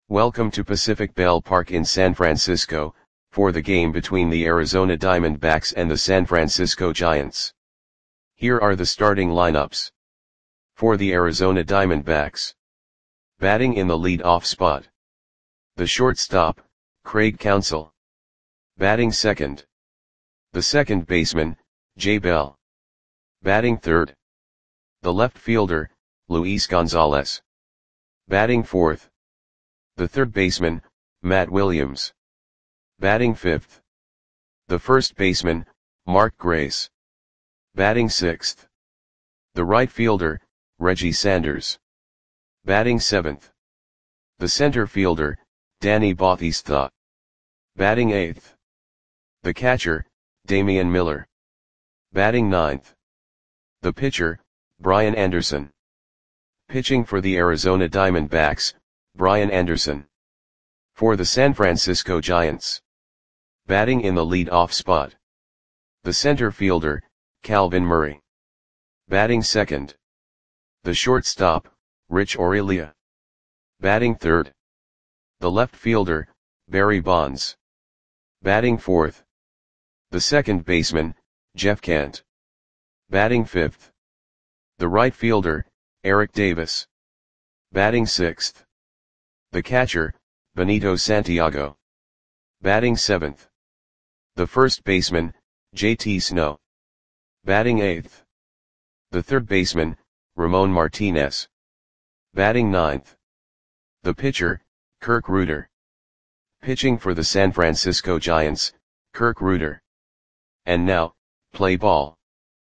Welcome to Pacific Bell Park in San Francisco, for the game between the Arizona Diamondbacks and the San Francisco Giants. Here are the starting lineups. For the Arizona Diamondbacks. Batting in the lead-off spot. The shortstop, Craig Counsell. Batting second. The second baseman, Jay Bell. Batting third. The left fielder, Luis Gonzalez. Batting fourth. The third baseman, Matt Williams. Batting fifth. The first baseman, Mark Grace. Batting sixth. The right fielder, Reggie Sanders. Batting seventh. The center fielder, Danny Bautista. Batting eighth. The catcher, Damian Miller. Batting ninth. The pitcher, Brian Anderson. Pitching for the Arizona Diamondbacks, Brian Anderson. For the San Francisco Giants. Batting in the lead-off spot. The center fielder, Calvin Murray. Batting second. The shortstop, Rich Aurilia. Batting third. The left fielder, Barry Bonds. Batting fourth. The second baseman, Jeff Kent. Batting fifth. The right fielder, Eric Davis. Batting sixth. The catcher, Benito Santiago. Batting seventh. The first baseman, JT Snow. Batting eighth. The third baseman, Ramon Martinez. Batting ninth. The pitcher, Kirk Rueter. Pitching for the San Francisco Giants, Kirk Rueter. And now, play ball.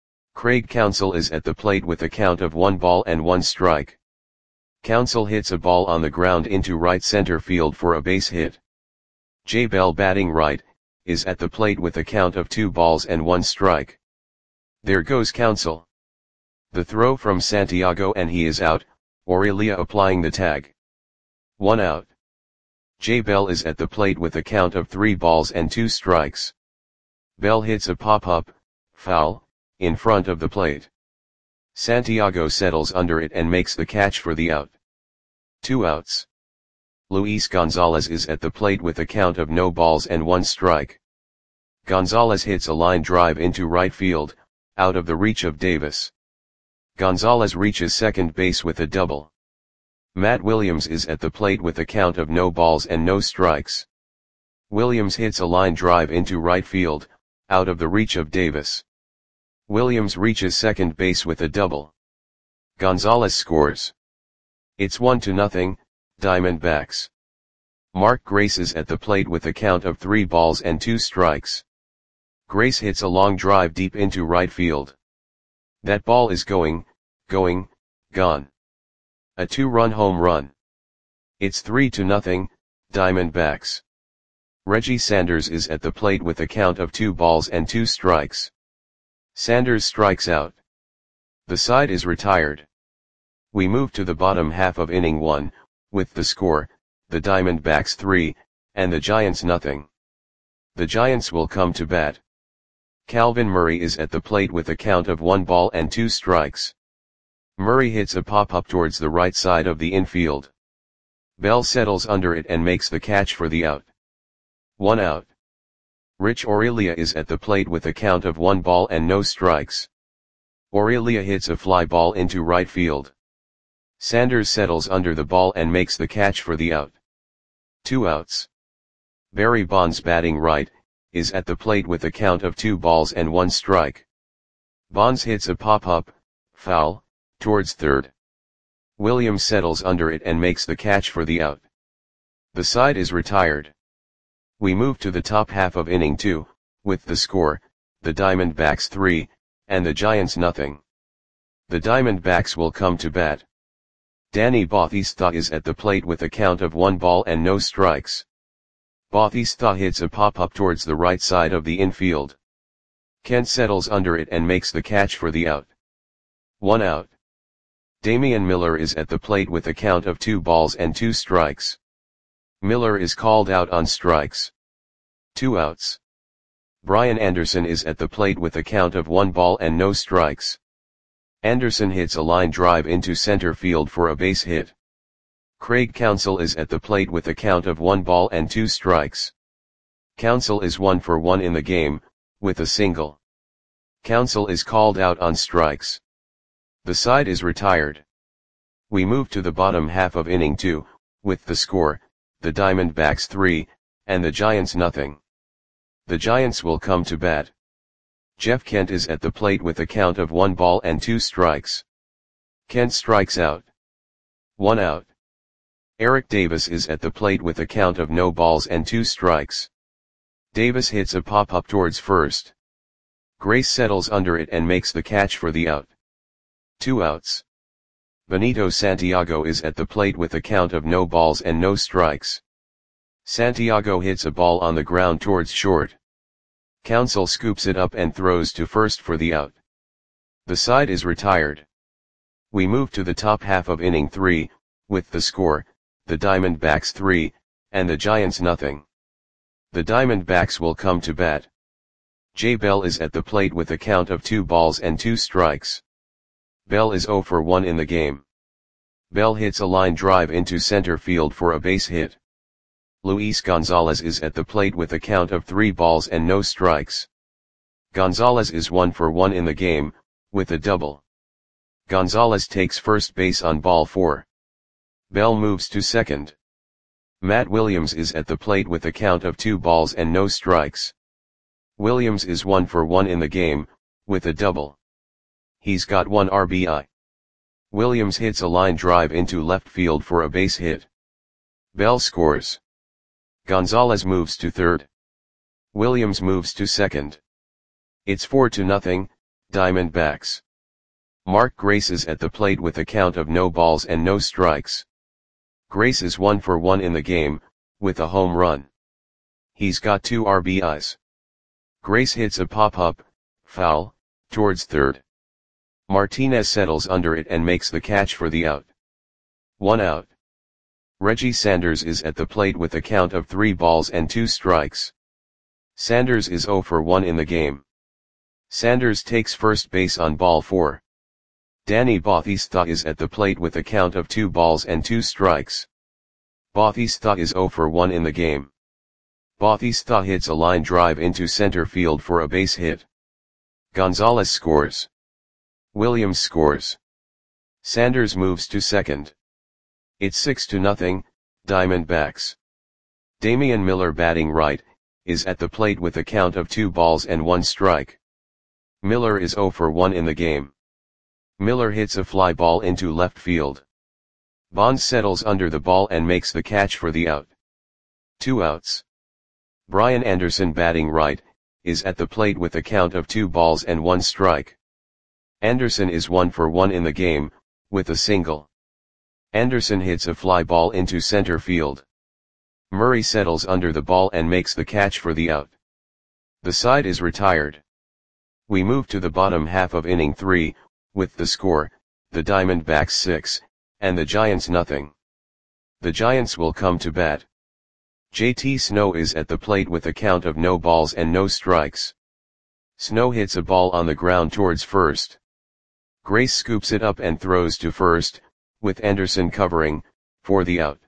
Craig Counsell is at the plate with a count of 1-1 strike. Counsell hits a ball on the ground into right center field for a base hit. Jay Bell, batting right, is at the plate with a count of 2-1 strike. There goes Counsell. The throw from Santiago and he is out, Aurilia applying the tag. 1 out. Jay Bell is at the plate with a count of 3-2 strikes. Bell hits a pop-up, foul, in front of the plate. Santiago settles under it and makes the catch for the out. 2 outs. Luis Gonzalez is at the plate with a count of 0-1 strike. Gonzalez hits a line drive into right field, out of the reach of Davis. Gonzalez reaches second base with a double. Matt Williams is at the plate with a count of 0 strikes. Williams hits a line drive into right field, out of the reach of Davis. Williams reaches second base with a double. Gonzalez scores. It's 1-0, Diamondbacks. Mark Grace is at the plate with a count of 3-2 strikes. Grace hits a long drive deep into right field. That ball is gone. A 2-run home run. It's 3-0, Diamondbacks. Reggie Sanders is at the plate with a count of 2-2 strikes. Sanders strikes out. The side is retired. We move to the bottom half of inning 1, with the score, the Diamondbacks 3, and the Giants 0. The Giants will come to bat. Calvin Murray is at the plate with a count of 1-2 strikes. Murray hits a pop-up towards the right side of the infield. Bell settles under it and makes the catch for the out. 1 out. Rich Aurilia is at the plate with a count of 1-0 strikes. Aurilia hits a fly ball into right field. Sanders settles under the ball and makes the catch for the out. 2 outs. Barry Bonds, batting right, is at the plate with a count of 2-1 strike. Bonds hits a pop-up, foul, towards third. Williams settles under it and makes the catch for the out. The side is retired. We move to the top half of inning 2, with the score, the Diamondbacks 3, and the Giants 0. The Diamondbacks will come to bat. Danny Bautista is at the plate with a count of 1-0 strikes. Bautista hits a pop-up towards the right side of the infield. Kent settles under it and makes the catch for the out. 1 out. Damian Miller is at the plate with a count of 2-2 strikes. Miller is called out on strikes. 2 outs. Brian Anderson is at the plate with a count of 1-0 strikes. Anderson hits a line drive into center field for a base hit. Craig Counsell is at the plate with a count of 1 ball and 2 strikes. Counsell is 1 for 1 in the game, with a single. Counsell is called out on strikes. The side is retired. We move to the bottom half of inning 2, with the score, the Diamondbacks 3, and the Giants nothing. The Giants will come to bat. Jeff Kent is at the plate with a count of 1 ball and 2 strikes. Kent strikes out. 1 out. Eric Davis is at the plate with a count of no balls and 2 strikes. Davis hits a pop-up towards first. Grace settles under it and makes the catch for the out. 2 outs. Benito Santiago is at the plate with a count of no balls and no strikes. Santiago hits a ball on the ground towards short. Counsell scoops it up and throws to first for the out. The side is retired. We move to the top half of inning 3, with the score, the Diamondbacks 3, and the Giants nothing. The Diamondbacks will come to bat. Jay Bell is at the plate with a count of 2 balls and 2 strikes. Bell is 0 for 1 in the game. Bell hits a line drive into center field for a base hit. Luis Gonzalez is at the plate with a count of 3 balls and no strikes. Gonzalez is 1 for 1 in the game, with a double. Gonzalez takes first base on ball 4. Bell moves to second. Matt Williams is at the plate with a count of 2 balls and no strikes. Williams is 1 for 1 in the game, with a double. He's got 1 RBI. Williams hits a line drive into left field for a base hit. Bell scores. Gonzalez moves to third. Williams moves to second. It's 4-0, Diamondbacks. Mark Grace is at the plate with a count of no balls and no strikes. Grace is 1 for 1 in the game, with a home run. He's got 2 RBIs. Grace hits a pop-up, foul, towards third. Martinez settles under it and makes the catch for the out. 1 out. Reggie Sanders is at the plate with a count of 3 balls and 2 strikes. Sanders is 0 for 1 in the game. Sanders takes first base on ball 4. Danny Bautista is at the plate with a count of 2 balls and 2 strikes. Bautista is 0 for 1 in the game. Bautista hits a line drive into center field for a base hit. Gonzalez scores. Williams scores. Sanders moves to second. It's 6-0, Diamondbacks. Damian Miller batting right, is at the plate with a count of 2 balls and 1 strike. Miller is 0 for 1 in the game. Miller hits a fly ball into left field. Bonds settles under the ball and makes the catch for the out. 2 outs. Brian Anderson batting right, is at the plate with a count of 2 balls and 1 strike. Anderson is 1 for 1 in the game, with a single. Anderson hits a fly ball into center field. Murray settles under the ball and makes the catch for the out. The side is retired. We move to the bottom half of inning 3, with the score, the Diamondbacks 6, and the Giants nothing. The Giants will come to bat. JT Snow is at the plate with a count of no balls and no strikes. Snow hits a ball on the ground towards first. Grace scoops it up and throws to first, with Anderson covering, for the out.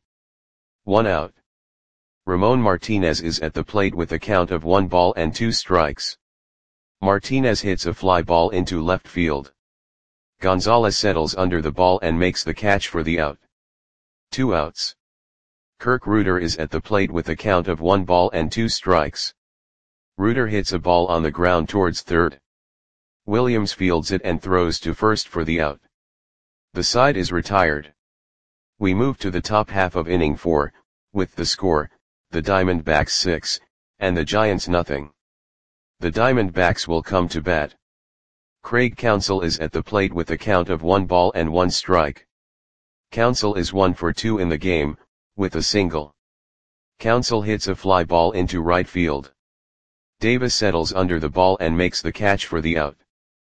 1 out. Ramon Martinez is at the plate with a count of 1 ball and 2 strikes. Martinez hits a fly ball into left field. Gonzalez settles under the ball and makes the catch for the out. 2 outs. Kirk Reuter is at the plate with a count of 1 ball and 2 strikes. Reuter hits a ball on the ground towards third. Williams fields it and throws to first for the out. The side is retired. We move to the top half of inning 4, with the score, the Diamondbacks 6, and the Giants nothing. The Diamondbacks will come to bat. Craig Counsell is at the plate with a count of 1 ball and 1 strike. Counsell is 1 for 2 in the game, with a single. Counsell hits a fly ball into right field. Davis settles under the ball and makes the catch for the out.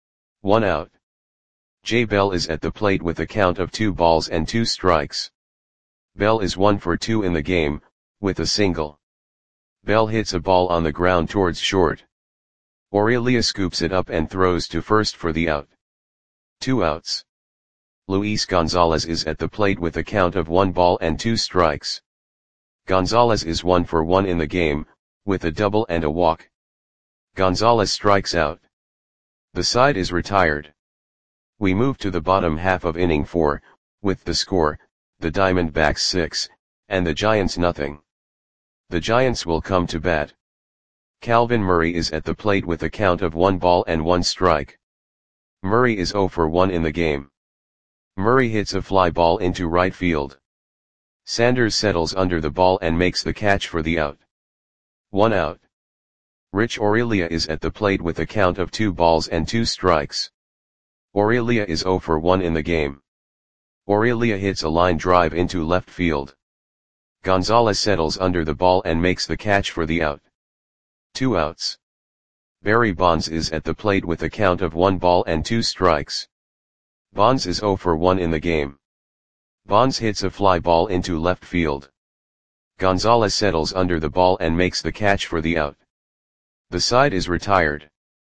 1 out. Jay Bell is at the plate with a count of 2 balls and 2 strikes. Bell is 1 for 2 in the game, with a single. Bell hits a ball on the ground towards short. Aurelia scoops it up and throws to first for the out. 2 outs. Luis Gonzalez is at the plate with a count of 1 ball and 2 strikes. Gonzalez is 1 for 1 in the game, with a double and a walk. Gonzalez strikes out. The side is retired. We move to the bottom half of inning 4, with the score, the Diamondbacks 6, and the Giants nothing. The Giants will come to bat. Calvin Murray is at the plate with a count of 1 ball and 1 strike. Murray is 0 for 1 in the game. Murray hits a fly ball into right field. Sanders settles under the ball and makes the catch for the out. 1 out. Rich Aurelia is at the plate with a count of 2 balls and 2 strikes. Aurelia is 0 for 1 in the game. Aurelia hits a line drive into left field. Gonzalez settles under the ball and makes the catch for the out. 2 outs. Barry Bonds is at the plate with a count of 1 ball and 2 strikes. Bonds is 0 for 1 in the game. Bonds hits a fly ball into left field. Gonzalez settles under the ball and makes the catch for the out. The side is retired.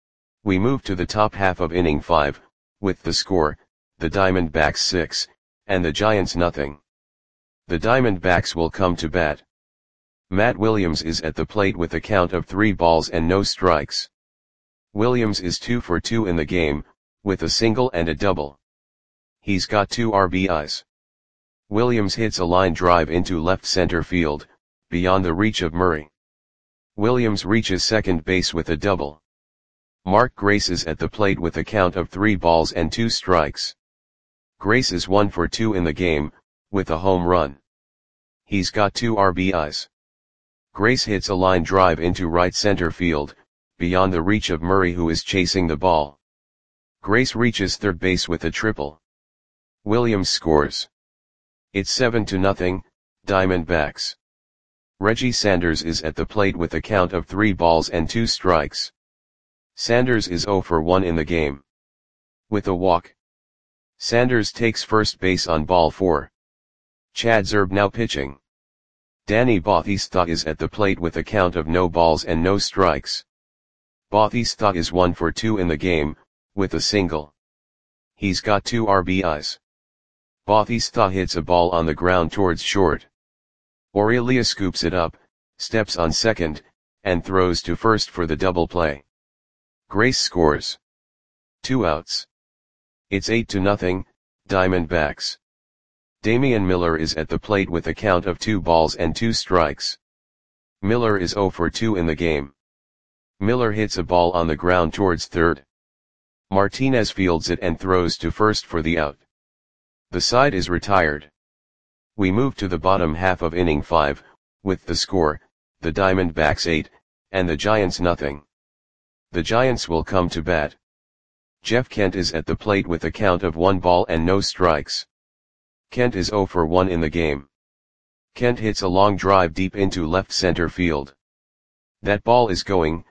We move to the top half of inning 5, with the score, the Diamondbacks 6, and the Giants nothing. The Diamondbacks will come to bat. Matt Williams is at the plate with a count of 3 balls and no strikes. Williams is 2 for 2 in the game, with a single and a double. He's got 2 RBIs. Williams hits a line drive into left center field, beyond the reach of Murray. Williams reaches second base with a double. Mark Grace is at the plate with a count of 3 balls and 2 strikes. Grace is 1 for 2 in the game, with a home run. He's got 2 RBIs. Grace hits a line drive into right center field, beyond the reach of Murray who is chasing the ball. Grace reaches third base with a triple. Williams scores. It's 7-0, Diamondbacks. Reggie Sanders is at the plate with a count of 3 balls and 2 strikes. Sanders is 0 for 1 in the game. With a walk. Sanders takes first base on ball 4. Chad Zerb now pitching. Danny Bautista is at the plate with a count of no balls and no strikes. Bautista is 1 for 2 in the game, with a single. He's got 2 RBIs. Bautista hits a ball on the ground towards short. Aurelia scoops it up, steps on second, and throws to first for the double play. Grace scores. 2 outs. It's 8-0, Diamondbacks. Damian Miller is at the plate with a count of 2 balls and 2 strikes. Miller is 0 for 2 in the game. Miller hits a ball on the ground towards third. Martinez fields it and throws to first for the out. The side is retired. We move to the bottom half of inning 5, with the score, the Diamondbacks 8, and the Giants nothing. The Giants will come to bat. Jeff Kent is at the plate with a count of 1 ball and no strikes. Kent is 0 for 1 in the game. Kent hits a long drive deep into left center field. That ball is going,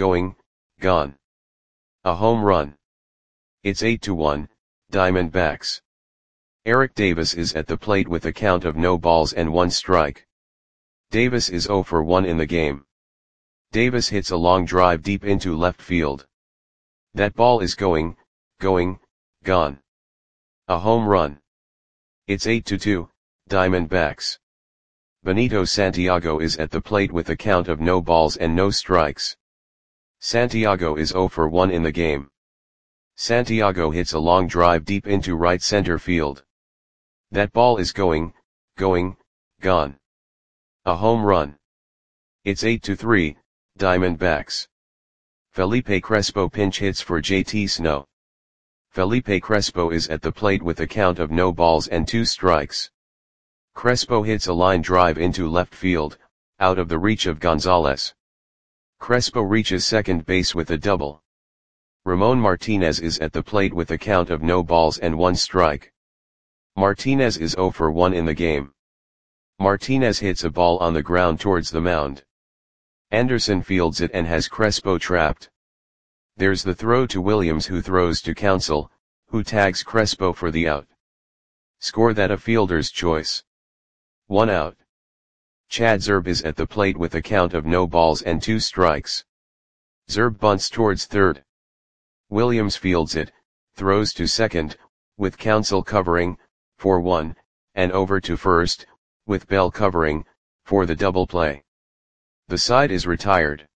gone. A home run. It's 8-1, Diamondbacks. Eric Davis is at the plate with a count of no balls and 1 strike. Davis is 0 for 1 in the game. Davis hits a long drive deep into left field. That ball is going, gone. A home run. It's 8-2, Diamondbacks. Benito Santiago is at the plate with a count of no balls and no strikes. Santiago is 0 for 1 in the game. Santiago hits a long drive deep into right center field. That ball is going, gone. A home run. It's 8-3, Diamondbacks. Felipe Crespo pinch hits for JT Snow. Felipe Crespo is at the plate with a count of no balls and 2 strikes. Crespo hits a line drive into left field, out of the reach of Gonzalez. Crespo reaches second base with a double. Ramon Martinez is at the plate with a count of no balls and 1 strike. Martinez is 0 for 1 in the game. Martinez hits a ball on the ground towards the mound. Anderson fields it and has Crespo trapped. There's the throw to Williams who throws to Counsell, who tags Crespo for the out. Score that a fielder's choice. 1 out. Chad Zerb is at the plate with a count of no balls and 2 strikes. Zerb bunts towards third. Williams fields it, throws to second, with Council covering, for 1, and over to first, with Bell covering, for the double play. The side is retired.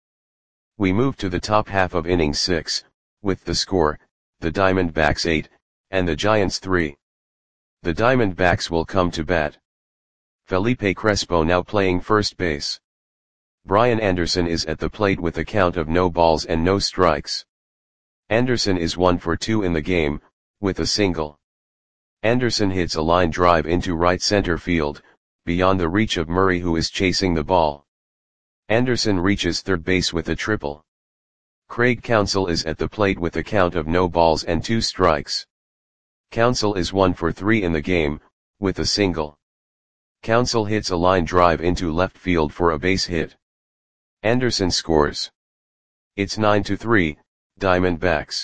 We move to the top half of inning 6, with the score, the Diamondbacks 8, and the Giants 3. The Diamondbacks will come to bat. Felipe Crespo now playing first base. Brian Anderson is at the plate with a count of no balls and no strikes. Anderson is 1 for 2 in the game, with a single. Anderson hits a line drive into right center field, beyond the reach of Murray, who is chasing the ball. Anderson reaches third base with a triple. Craig Counsell is at the plate with a count of no balls and 2 strikes. Counsell is 1 for 3 in the game, with a single. Counsell hits a line drive into left field for a base hit. Anderson scores. It's 9-3, Diamondbacks.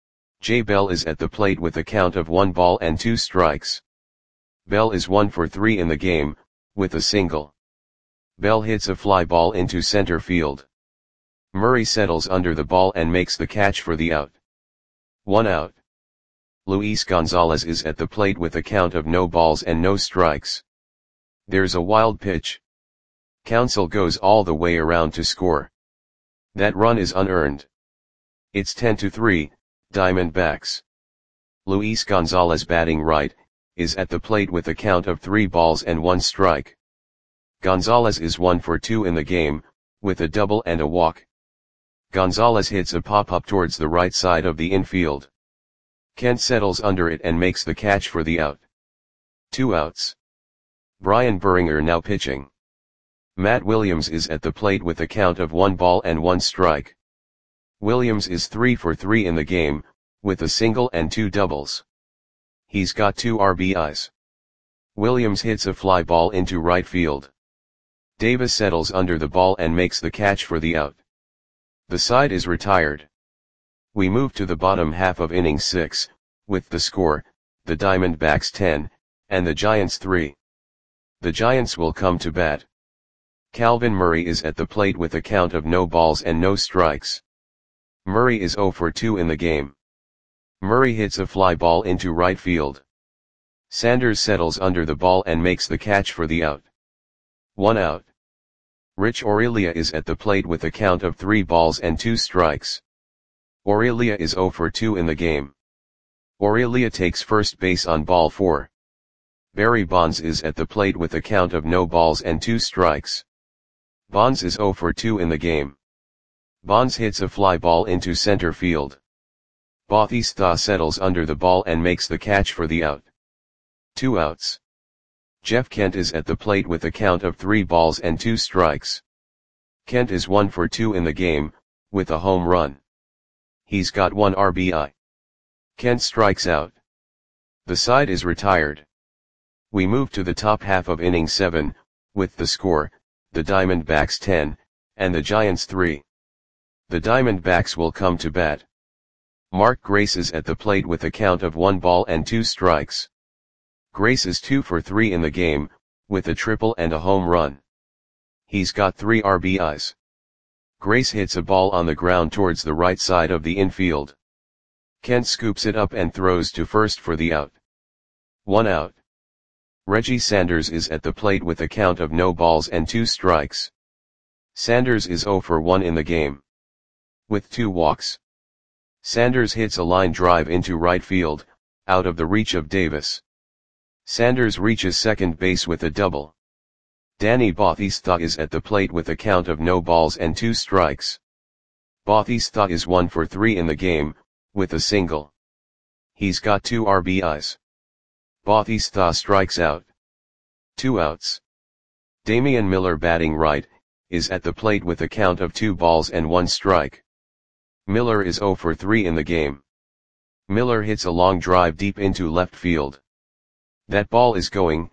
Jay Bell is at the plate with a count of 1 ball and 2 strikes. Bell is 1 for 3 in the game, with a single. Bell hits a fly ball into center field. Murray settles under the ball and makes the catch for the out. 1 out. Luis Gonzalez is at the plate with a count of no balls and no strikes. There's a wild pitch. Counsell goes all the way around to score. That run is unearned. It's 10-3, Diamondbacks. Luis Gonzalez, batting right, is at the plate with a count of 3 balls and 1 strike. Gonzalez is 1 for 2 in the game, with a double and a walk. Gonzalez hits a pop-up towards the right side of the infield. Kent settles under it and makes the catch for the out. 2 outs. Brian Buringer now pitching. Matt Williams is at the plate with a count of 1 ball and 1 strike. Williams is 3 for 3 in the game, with a single and 2 doubles. He's got 2 RBIs. Williams hits a fly ball into right field. Davis settles under the ball and makes the catch for the out. The side is retired. We move to the bottom half of inning 6, with the score, the Diamondbacks 10, and the Giants 3. The Giants will come to bat. Calvin Murray is at the plate with a count of no balls and no strikes. Murray is 0 for 2 in the game. Murray hits a fly ball into right field. Sanders settles under the ball and makes the catch for the out. 1 out. Rich Aurelia is at the plate with a count of 3 balls and 2 strikes. Aurelia is 0 for 2 in the game. Aurelia takes first base on ball 4. Barry Bonds is at the plate with a count of no balls and 2 strikes. Bonds is 0 for 2 in the game. Bonds hits a fly ball into center field. Bautista settles under the ball and makes the catch for the out. 2 outs. Jeff Kent is at the plate with a count of 3 balls and 2 strikes. Kent is 1 for 2 in the game, with a home run. He's got 1 RBI. Kent strikes out. The side is retired. We move to the top half of inning 7, with the score, the Diamondbacks 10, and the Giants 3. The Diamondbacks will come to bat. Mark Grace is at the plate with a count of 1 ball and 2 strikes. Grace is 2 for 3 in the game, with a triple and a home run. He's got 3 RBIs. Grace hits a ball on the ground towards the right side of the infield. Kent scoops it up and throws to first for the out. 1 out. Reggie Sanders is at the plate with a count of no balls and 2 strikes. Sanders is 0 for 1 in the game. With 2 walks. Sanders hits a line drive into right field, out of the reach of Davis. Sanders reaches second base with a double. Danny Bautista is at the plate with a count of no balls and 2 strikes. Bautista is 1 for 3 in the game, with a single. He's got 2 RBIs. Bautista strikes out. 2 outs. Damian Miller, batting right, is at the plate with a count of 2 balls and 1 strike. Miller is 0 for 3 in the game. Miller hits a long drive deep into left field. That ball is gone.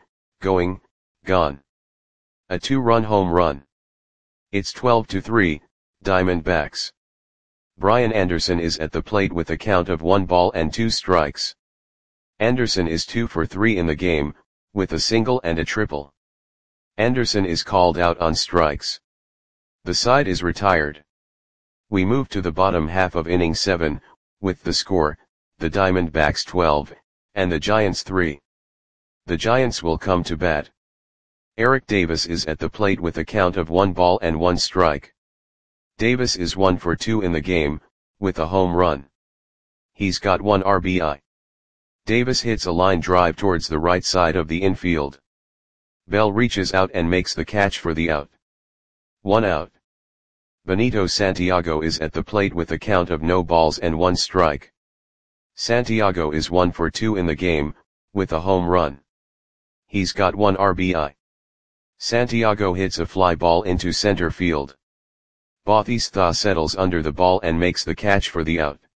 A 2-run home run. It's 12-3, Diamondbacks. Brian Anderson is at the plate with a count of 1 ball and 2 strikes. Anderson is 2 for 3 in the game, with a single and a triple. Anderson is called out on strikes. The side is retired. We move to the bottom half of inning 7, with the score, the Diamondbacks 12, and the Giants 3. The Giants will come to bat. Eric Davis is at the plate with a count of 1 ball and 1 strike. Davis is 1 for 2 in the game, with a home run. He's got 1 RBI. Davis hits a line drive towards the right side of the infield. Bell reaches out and makes the catch for the out. 1 out. Benito Santiago is at the plate with a count of no balls and 1 strike. Santiago is 1 for 2 in the game, with a home run. He's got 1 RBI. Santiago hits a fly ball into center field. Bautista settles under the ball and makes the catch for the out.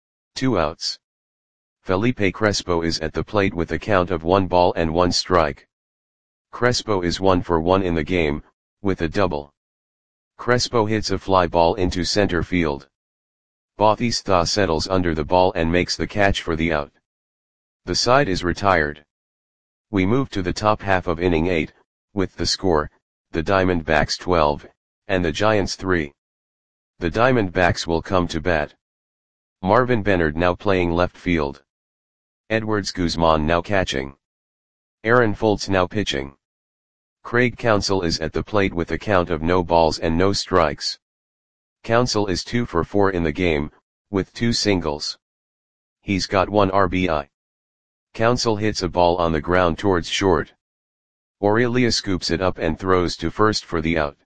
2 outs. Felipe Crespo is at the plate with a count of 1 ball and 1 strike. Crespo is 1 for 1 in the game, with a double. Crespo hits a fly ball into center field. Bautista settles under the ball and makes the catch for the out. The side is retired. We move to the top half of inning 8, with the score, the Diamondbacks 12, and the Giants 3. The Diamondbacks will come to bat. Marvin Benard now playing left field. Edwards Guzman now catching. Aaron Foltz now pitching. Craig Counsell is at the plate with a count of no balls and no strikes. Counsell is 2 for 4 in the game, with 2 singles. He's got 1 RBI. Counsell hits a ball on the ground towards short. Aurelia scoops it up and throws to first for the out.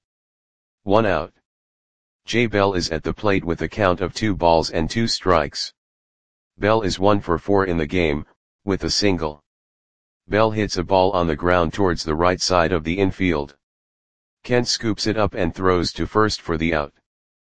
1 out. Jay Bell is at the plate with a count of 2 balls and 2 strikes. Bell is 1 for 4 in the game, with a single. Bell hits a ball on the ground towards the right side of the infield. Kent scoops it up and throws to first for the out.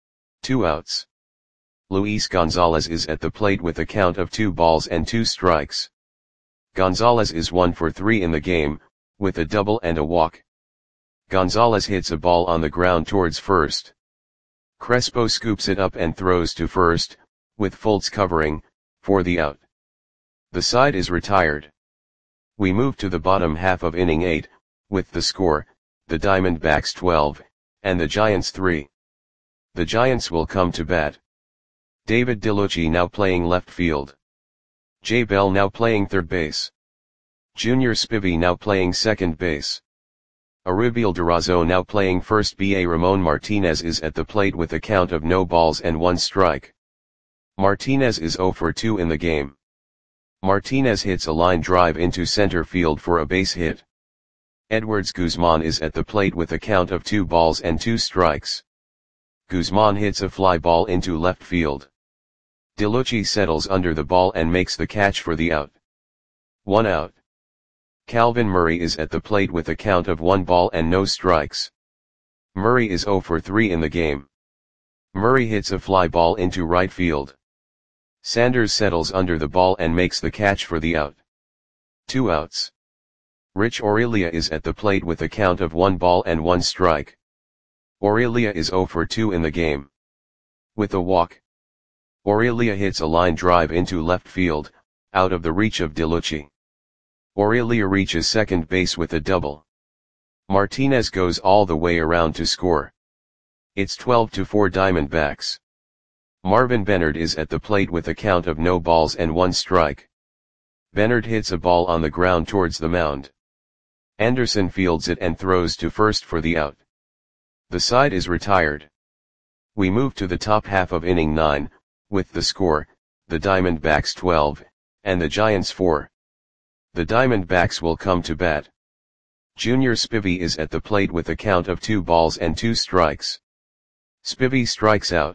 2 outs. Luis Gonzalez is at the plate with a count of 2 balls and 2 strikes. Gonzalez is 1 for 3 in the game, with a double and a walk. Gonzalez hits a ball on the ground towards first. Crespo scoops it up and throws to first, with Foltz covering, for the out. The side is retired. We move to the bottom half of inning 8, with the score, the Diamondbacks 12, and the Giants 3. The Giants will come to bat. David DeLucci now playing left field. Jay Bell now playing third base. Junior Spivey now playing second base. Arubiel Durazo now playing first. Ramon Martinez is at the plate with a count of no balls and 1 strike. Martinez is 0 for 2 in the game. Martinez hits a line drive into center field for a base hit. Edwards Guzman is at the plate with a count of 2 balls and 2 strikes. Guzman hits a fly ball into left field. DeLucci settles under the ball and makes the catch for the out. 1 out. Calvin Murray is at the plate with a count of 1 ball and no strikes. Murray is 0 for 3 in the game. Murray hits a fly ball into right field. Sanders settles under the ball and makes the catch for the out. 2 outs. Rich Aurelia is at the plate with a count of 1 ball and 1 strike. Aurelia is 0 for 2 in the game. With a walk. Aurelia hits a line drive into left field, out of the reach of DeLucci. Aurelia reaches second base with a double. Martinez goes all the way around to score. It's 12-4 Diamondbacks. Marvin Benard is at the plate with a count of no balls and 1 strike. Benard hits a ball on the ground towards the mound. Anderson fields it and throws to first for the out. The side is retired. We move to the top half of inning 9, with the score, the Diamondbacks 12, and the Giants 4. The Diamondbacks will come to bat. Junior Spivey is at the plate with a count of 2 balls and 2 strikes. Spivey strikes out.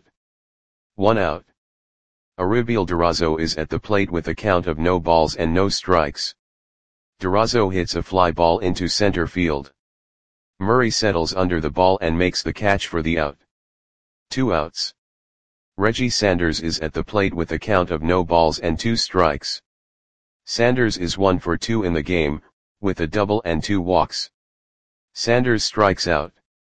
1 out. Arubiel Durazo is at the plate with a count of no balls and no strikes. Durazo hits a fly ball into center field. Murray settles under the ball and makes the catch for the out. 2 outs. Reggie Sanders is at the plate with a count of no balls and 2 strikes. Sanders is 1 for 2 in the game, with a double and 2 walks. Sanders strikes out.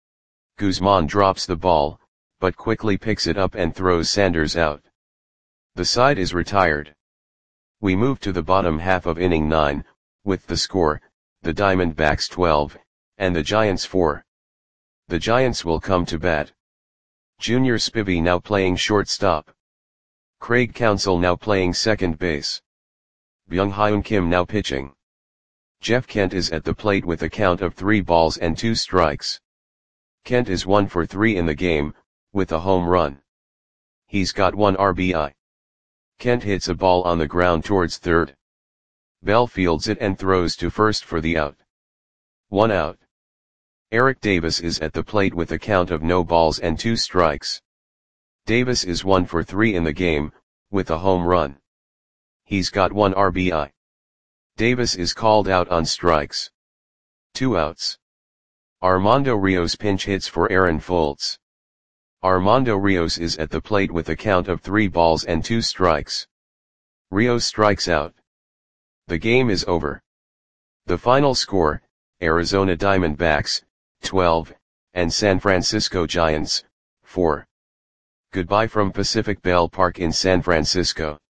Guzman drops the ball, but quickly picks it up and throws Sanders out. The side is retired. We move to the bottom half of inning 9, with the score, the Diamondbacks 12, and the Giants 4. The Giants will come to bat. Junior Spivey now playing shortstop. Craig Counsell now playing second base. Byung-hyun Kim now pitching. Jeff Kent is at the plate with a count of 3 balls and 2 strikes. Kent is 1 for 3 in the game, with a home run. He's got 1 RBI. Kent hits a ball on the ground towards third. Bell fields it and throws to first for the out. 1 out. Eric Davis is at the plate with a count of no balls and 2 strikes. Davis is 1 for 3 in the game, with a home run. He's got 1 RBI. Davis is called out on strikes. 2 outs. Armando Rios pinch hits for Aaron Foltz. Armando Rios is at the plate with a count of 3 balls and 2 strikes. Rios strikes out. The game is over. The final score, Arizona Diamondbacks, 12, and San Francisco Giants, 4. Goodbye from Pacific Bell Park in San Francisco.